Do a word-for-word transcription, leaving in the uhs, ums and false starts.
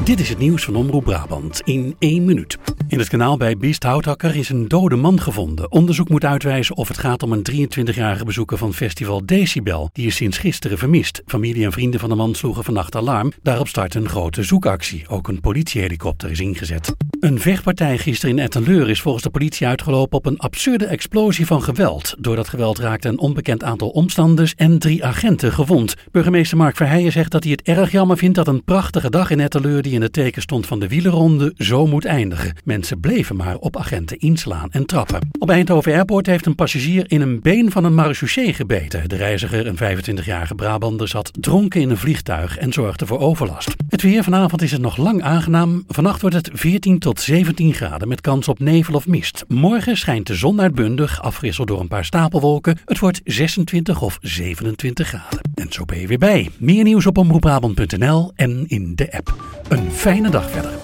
Dit is het nieuws van Omroep Brabant in één minuut. In het kanaal bij Biesthoutakker is een dode man gevonden. Onderzoek moet uitwijzen of het gaat om een drieëntwintigjarige bezoeker van festival Decibel. Die is sinds gisteren vermist. Familie en vrienden van de man sloegen vannacht alarm. Daarop start een grote zoekactie. Ook een politiehelikopter is ingezet. Een vechtpartij gisteren in Etten-Leur is volgens de politie uitgelopen op een absurde explosie van geweld. Door dat geweld raakte een onbekend aantal omstanders en drie agenten gewond. Burgemeester Mark Verheijen zegt dat hij het erg jammer vindt dat een prachtige dag in Etten-Leur die in het teken stond van de wielerronde zo moet eindigen. Mensen bleven maar op agenten inslaan en trappen. Op Eindhoven Airport heeft een passagier in een been van een marechaussee gebeten. De reiziger, een vijfentwintigjarige Brabander, zat dronken in een vliegtuig en zorgde voor overlast. Het weer, vanavond is het nog lang aangenaam. Vannacht wordt het veertien tot zeventien graden met kans op nevel of mist. Morgen schijnt de zon uitbundig, afgewisseld door een paar stapelwolken. Het wordt zesentwintig of zevenentwintig graden. En zo ben je weer bij. Meer nieuws op omroep brabant punt n l en in de app. Een fijne dag verder.